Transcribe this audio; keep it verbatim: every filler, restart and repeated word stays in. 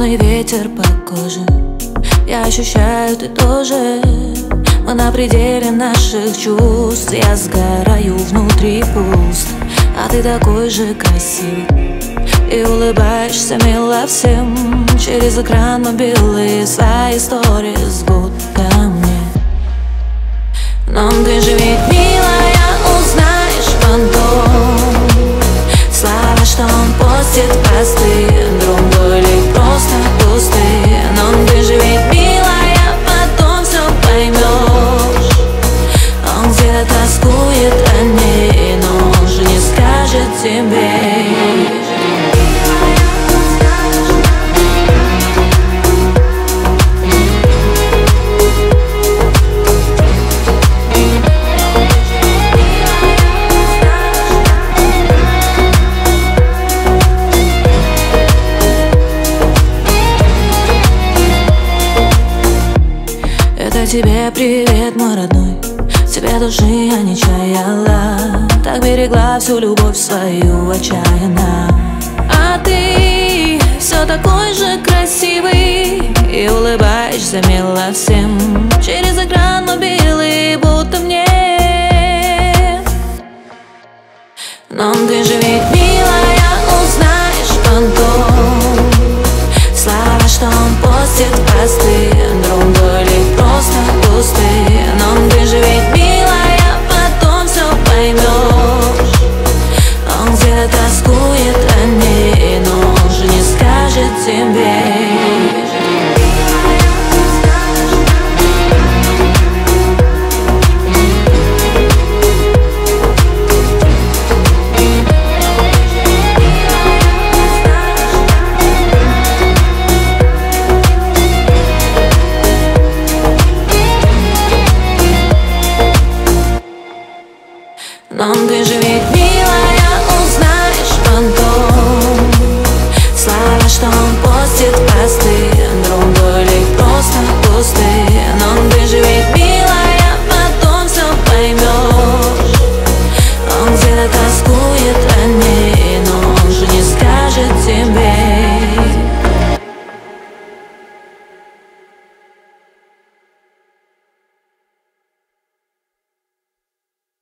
Холодный ветер по коже, я ощущаю, ты тоже. Мы на пределе наших чувств, я сгораю внутри пуст. А ты такой же красивый и улыбаешься мило всем. Через экран мобилы свои истории будто мне. Но ты же ведь, милая, узнаешь потом. Слова, что он постит, простые, другой или просто пустые. Но ты же ведь, милая, потом все поймешь. Он где-то тоскует о ней, но он же не скажет тебе. Это тебе привет, мой родной. Тебе души я не чаяла, так берегла всю любовь свою отчаянно. А ты все такой же красивый и улыбаешься мило всем. Через экран мобилы будто мне. Но ты же ведь, милая, узнаешь потом. Слова, что он постит, простые,